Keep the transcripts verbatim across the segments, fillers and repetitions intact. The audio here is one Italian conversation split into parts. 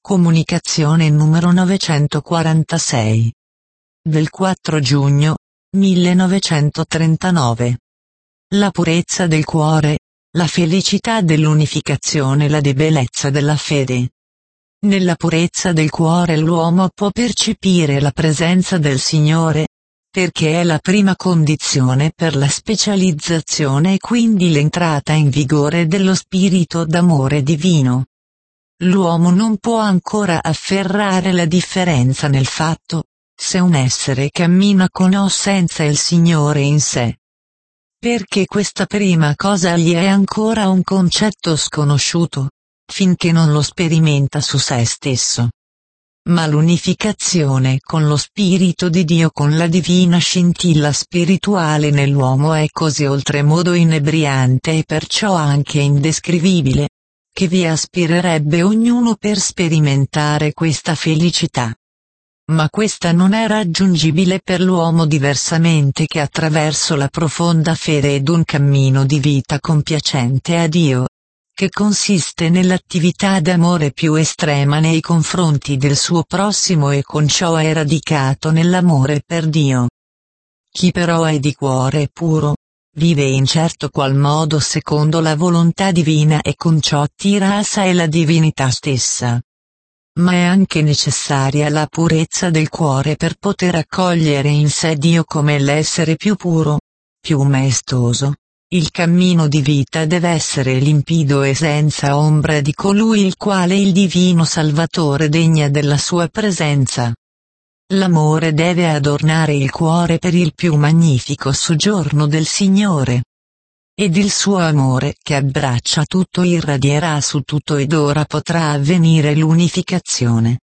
Comunicazione numero novecentoquarantasei. Del quattro giugno millenovecentotrentanove. La purezza del cuore, la felicità dell'unificazione, la bellezza della fede. Nella purezza del cuore l'uomo può percepire la presenza del Signore, perché è la prima condizione per la specializzazione e quindi l'entrata in vigore dello spirito d'amore divino. L'uomo non può ancora afferrare la differenza nel fatto, se un essere cammina con o senza il Signore in sé. Perché questa prima cosa gli è ancora un concetto sconosciuto, finché non lo sperimenta su se stesso. Ma l'unificazione con lo Spirito di Dio, con la divina scintilla spirituale nell'uomo, è così oltremodo inebriante e perciò anche indescrivibile, che vi aspirerebbe ognuno per sperimentare questa felicità. Ma questa non è raggiungibile per l'uomo diversamente che attraverso la profonda fede ed un cammino di vita compiacente a Dio, che consiste nell'attività d'amore più estrema nei confronti del suo prossimo e con ciò è radicato nell'amore per Dio. Chi però è di cuore puro, vive in certo qual modo secondo la volontà divina e con ciò attira a sé la divinità stessa. Ma è anche necessaria la purezza del cuore per poter accogliere in sé Dio come l'essere più puro, più maestoso. Il cammino di vita deve essere limpido e senza ombra di colui il quale il divino Salvatore degna della sua presenza. L'amore deve adornare il cuore per il più magnifico soggiorno del Signore. Ed il suo amore che abbraccia tutto irradierà su tutto ed ora potrà avvenire l'unificazione.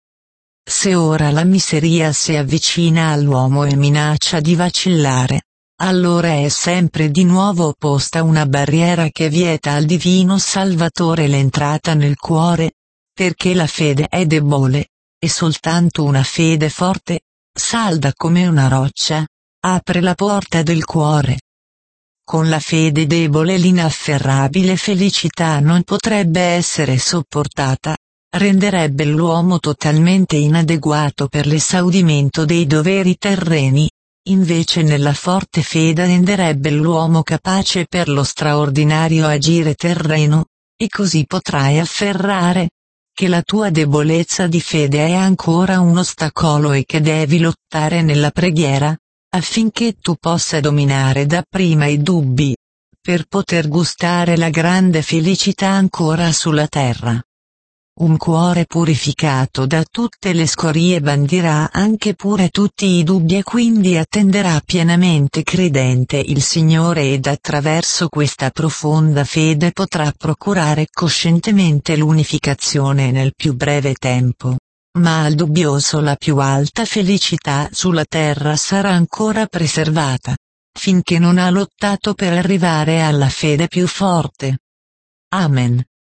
Se ora la miseria si avvicina all'uomo e minaccia di vacillare, allora è sempre di nuovo posta una barriera che vieta al divino Salvatore l'entrata nel cuore, perché la fede è debole, e soltanto una fede forte, salda come una roccia, apre la porta del cuore. Con la fede debole l'inafferrabile felicità non potrebbe essere sopportata, renderebbe l'uomo totalmente inadeguato per l'esaudimento dei doveri terreni, invece nella forte fede renderebbe l'uomo capace per lo straordinario agire terreno, e così potrai afferrare che la tua debolezza di fede è ancora un ostacolo e che devi lottare nella preghiera, affinché tu possa dominare dapprima i dubbi, per poter gustare la grande felicità ancora sulla terra. Un cuore purificato da tutte le scorie bandirà anche pure tutti i dubbi e quindi attenderà pienamente credente il Signore ed attraverso questa profonda fede potrà procurare coscientemente l'unificazione nel più breve tempo. Ma al dubbioso la più alta felicità sulla terra sarà ancora preservata, finché non ha lottato per arrivare alla fede più forte. Amen.